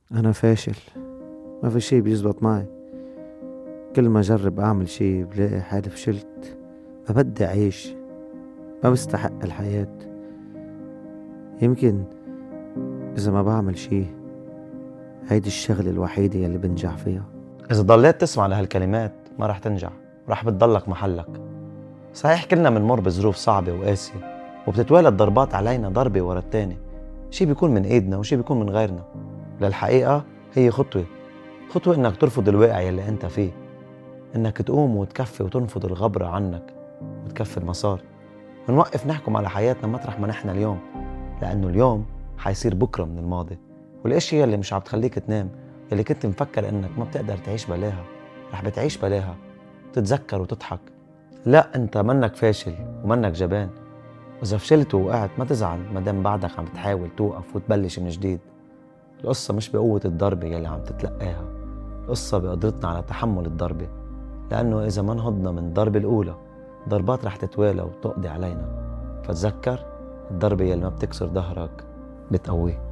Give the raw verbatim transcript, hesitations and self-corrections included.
أنا فاشل، ما في شي بيزبط معي. كل ما أجرب أعمل شي بلاقي حالي فشلت. ما بدي أعيش، ما بستحق الحياة. يمكن إذا ما بعمل شي هيدي الشغلة الوحيدة يلي بنجح فيها. إذا ضليت تسمع لهالكلمات ما رح تنجح، رح بتضلك محلك. صحيح كلنا منمر بظروف صعبة وقاسية، وبتتوالى الضربات علينا ضربة ورا التاني، شي بيكون من إيدنا وشي بيكون من غيرنا. للحقيقة هي خطوة خطوة إنك ترفض الواقع يلي أنت فيه، إنك تقوم وتكفي وتنفض الغبرة عنك وتكفي المسار، ونوقف نحكم على حياتنا مطرح ما نحن اليوم، لأنه اليوم حيصير بكرة من الماضي. والأشياء اللي مش عم تخليك تنام، اللي كنت مفكر إنك ما بتقدر تعيش بلاها، رح بتعيش بلاها، تتذكر وتضحك. لا، أنت منك فاشل ومنك جبان، وإذا فشلت ووقعت ما تزعل مادام بعدك عم بتحاول توقف وتبلش من جديد. القصة مش بقوة الضربة يلي عم تتلقاها، القصة بقدرتنا على تحمل الضربة، لأنه إذا ما نهضنا من الضربة الأولى ضربات رح تتوالى وتقضي علينا. فتذكر، الضربة يلي ما بتكسر ظهرك بتقويه.